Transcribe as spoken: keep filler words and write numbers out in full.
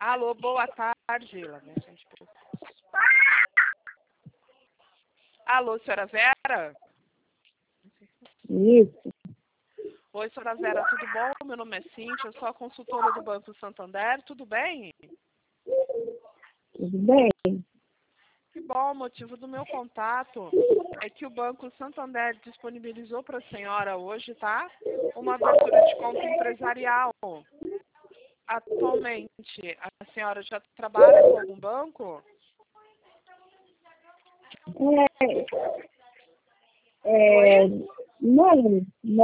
Alô, boa tarde. Lá vem a gente. Alô, senhora Vera? Isso. Oi, senhora Vera, tudo bom? Meu nome é Cíntia, eu sou a consultora do Banco Santander, tudo bem? Tudo bem? Que bom, o motivo do meu contato é que o Banco Santander disponibilizou para a senhora hoje, tá? Uma abertura de conta empresarial. Atualmente, a senhora já trabalha com algum banco? É, é, não, não.